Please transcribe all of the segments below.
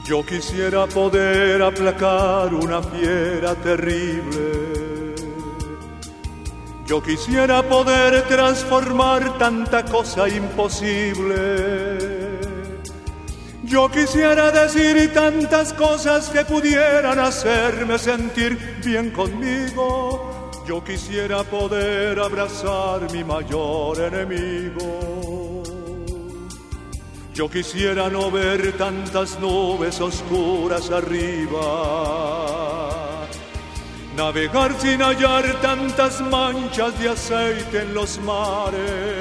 Yo quisiera poder aplacar una fiera terrible. Yo quisiera poder transformar tanta cosa imposible. Yo quisiera decir tantas cosas que pudieran hacerme sentir bien conmigo. Yo quisiera poder abrazar mi mayor enemigo. Yo quisiera no ver tantas nubes oscuras arriba, navegar sin hallar tantas manchas de aceite en los mares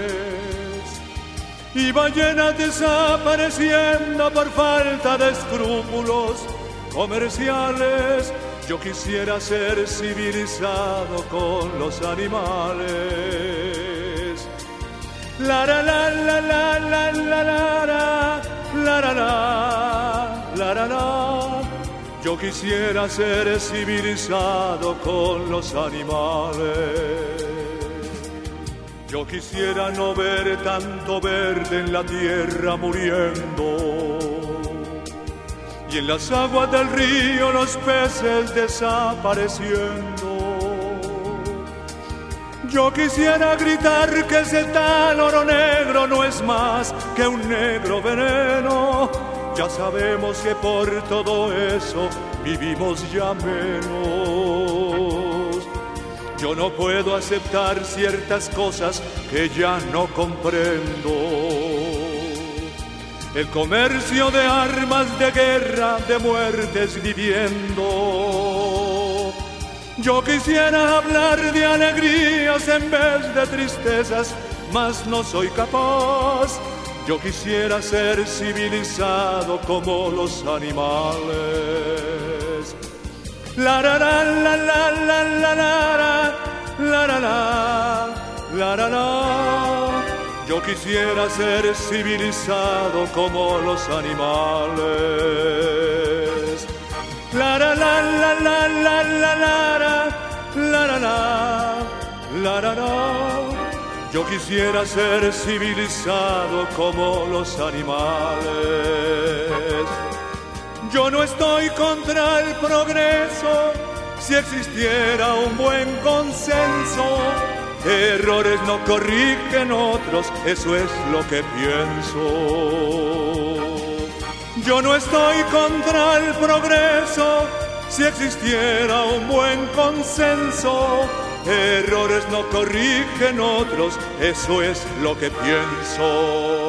y ballenas desapareciendo por falta de escrúpulos comerciales. Yo quisiera ser civilizado con los animales. La la la la la la la la la la la la la. Yo quisiera ser civilizado con los animales. Yo quisiera no ver tanto verde en la tierra muriendo y en las aguas del río los peces desapareciendo. Yo quisiera gritar que ese tal oro negro no es más que un negro veneno. Ya sabemos que por todo eso vivimos ya menos. Yo no puedo aceptar ciertas cosas que ya no comprendo. El comercio de armas de guerra, de muertes viviendo. Yo quisiera hablar de alegrías en vez de tristezas, mas no soy capaz. Yo quisiera ser civilizado como los animales. La la la la la la la la la la la la. Yo quisiera ser civilizado como los animales. La la la la la la la la la la la la. Yo quisiera ser civilizado como los animales. Yo no estoy contra el progreso si existiera un buen consenso. Errores no corrigen otros, eso es lo que pienso. Yo no estoy contra el progreso si existiera un buen consenso. Errores no corrigen otros, eso es lo que pienso.